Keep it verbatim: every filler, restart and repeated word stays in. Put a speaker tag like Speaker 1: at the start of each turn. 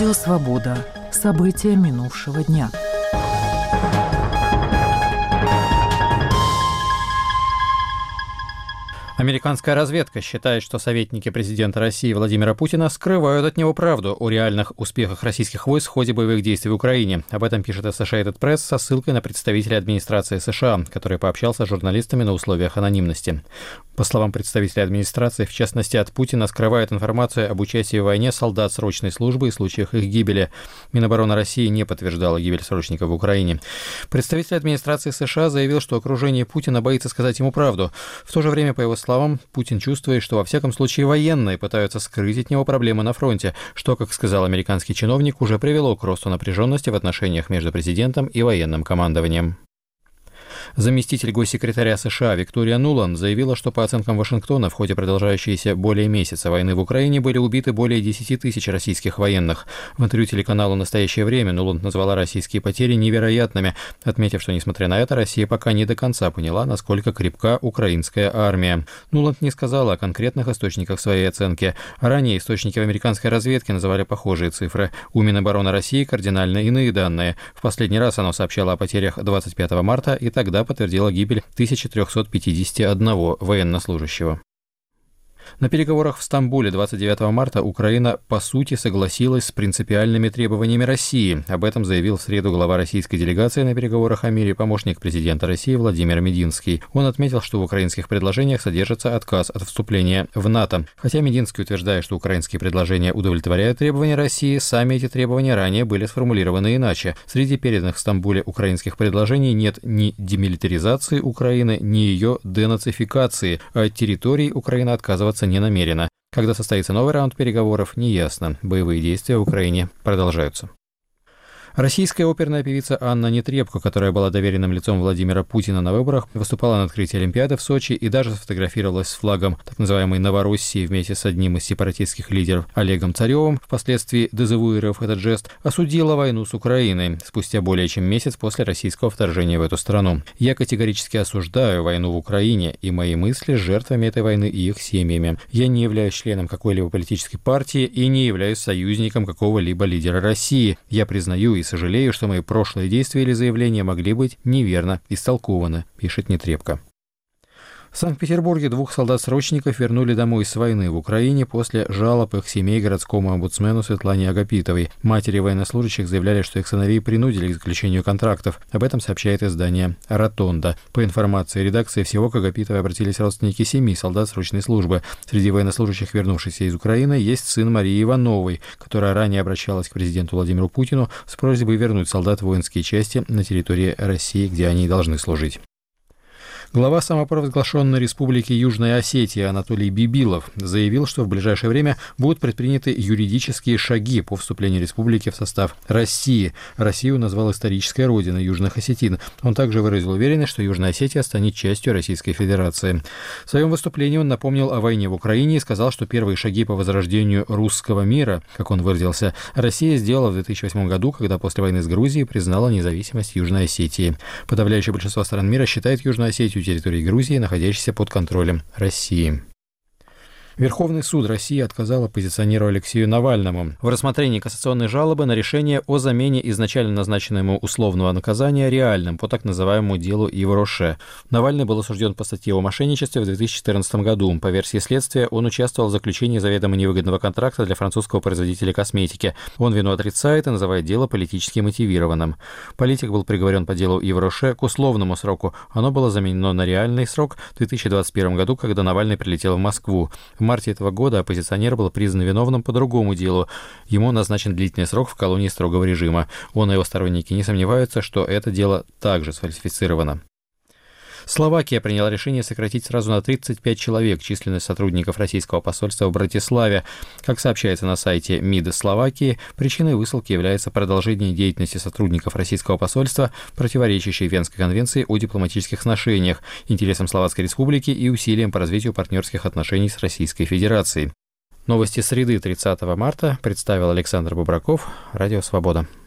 Speaker 1: Радио «Свобода». События минувшего дня.
Speaker 2: Американская разведка считает, что советники президента России Владимира Путина скрывают от него правду о реальных успехах российских войск в ходе боевых действий в Украине. Об этом пишет Associated Press со ссылкой на представителя администрации США, который пообщался с журналистами на условиях анонимности. По словам представителя администрации, в частности, от Путина скрывают информацию об участии в войне солдат срочной службы и случаях их гибели. Минобороны России не подтверждала гибель срочников в Украине. Представитель администрации США заявил, что окружение Путина боится сказать ему правду. В то же время, по его словам, словам, Путин чувствует, что во всяком случае военные пытаются скрыть от него проблемы на фронте, что, как сказал американский чиновник, уже привело к росту напряженности в отношениях между президентом и военным командованием. Заместитель госсекретаря США Виктория Нуланд заявила, что по оценкам Вашингтона в ходе продолжающейся более месяца войны в Украине были убиты более десяти тысяч российских военных. В интервью телеканалу «Настоящее время» Нуланд назвала российские потери невероятными, отметив, что, несмотря на это, Россия пока не до конца поняла, насколько крепка украинская армия. Нуланд не сказала о конкретных источниках своей оценки. Ранее источники в американской разведке называли похожие цифры. У Минобороны России кардинально иные данные. В последний раз оно сообщало о потерях двадцать пятого марта и тогда подтвердила гибель тысяча триста пятьдесят один военнослужащего. На переговорах в Стамбуле двадцать девятого марта Украина, по сути, согласилась с принципиальными требованиями России. Об этом заявил в среду глава российской делегации на переговорах о мире помощник президента России Владимир Мединский. Он отметил, что в украинских предложениях содержится отказ от вступления в НАТО. Хотя Мединский утверждает, что украинские предложения удовлетворяют требования России, сами эти требования ранее были сформулированы иначе. Среди переданных в Стамбуле украинских предложений нет ни демилитаризации Украины, ни ее денацификации, а от территорий Украина отказываться не намерена. Когда состоится новый раунд переговоров, неясно. Боевые действия в Украине продолжаются. Российская оперная певица Анна Нетребко, которая была доверенным лицом Владимира Путина на выборах, выступала на открытии Олимпиады в Сочи и даже сфотографировалась с флагом так называемой Новороссии вместе с одним из сепаратистских лидеров Олегом Царевым, впоследствии дезавуировав этот жест, осудила войну с Украиной спустя более чем месяц после российского вторжения в эту страну. «Я категорически осуждаю войну в Украине, и мои мысли с жертвами этой войны и их семьями. Я не являюсь членом какой-либо политической партии и не являюсь союзником какого-либо лидера России. Я признаю и сожалею, что мои прошлые действия или заявления могли быть неверно истолкованы», пишет Нетребко. В Санкт-Петербурге двух солдат-срочников вернули домой с войны в Украине после жалоб их семей городскому омбудсмену Светлане Агапитовой. Матери военнослужащих заявляли, что их сыновей принудили к заключению контрактов. Об этом сообщает издание «Ротонда». По информации редакции, всего к Агапитовой обратились родственники семи солдат срочной службы. Среди военнослужащих, вернувшихся из Украины, есть сын Марии Ивановой, которая ранее обращалась к президенту Владимиру Путину с просьбой вернуть солдат в воинские части на территории России, где они должны служить. Глава самопровозглашенной республики Южная Осетия Анатолий Бибилов заявил, что в ближайшее время будут предприняты юридические шаги по вступлению республики в состав России. Россию назвал исторической родиной южных осетин. Он также выразил уверенность, что Южная Осетия станет частью Российской Федерации. В своем выступлении он напомнил о войне в Украине и сказал, что первые шаги по возрождению русского мира, как он выразился, Россия сделала в две тысячи восьмом году, когда после войны с Грузией признала независимость Южной Осетии. Подавляющее большинство стран мира считает Южную Осетию территории Грузии, находящейся под контролем России. Верховный суд России отказал оппозиционеру Алексею Навальному в рассмотрении кассационной жалобы на решение о замене изначально назначенного условного наказания реальным по так называемому делу Ивроше. Навальный был осужден по статье о мошенничестве в две тысячи четырнадцатом году. По версии следствия, он участвовал в заключении заведомо невыгодного контракта для французского производителя косметики. Он вину отрицает и называет дело политически мотивированным. Политик был приговорен по делу Ивроше к условному сроку. Оно было заменено на реальный срок в две тысячи двадцать первом году, когда Навальный прилетел в Москву. В марте этого года оппозиционер был признан виновным по другому делу. Ему назначен длительный срок в колонии строгого режима. Он и его сторонники не сомневаются, что это дело также сфальсифицировано. Словакия приняла решение сократить сразу на тридцать пять человек численность сотрудников российского посольства в Братиславе. Как сообщается на сайте МИДа Словакии, причиной высылки является продолжение деятельности сотрудников российского посольства, противоречащей Венской конвенции о дипломатических сношениях, интересам Словацкой Республики и усилиям по развитию партнерских отношений с Российской Федерацией. Новости среды тридцатого марта представил Александр Бубраков, Радио «Свобода».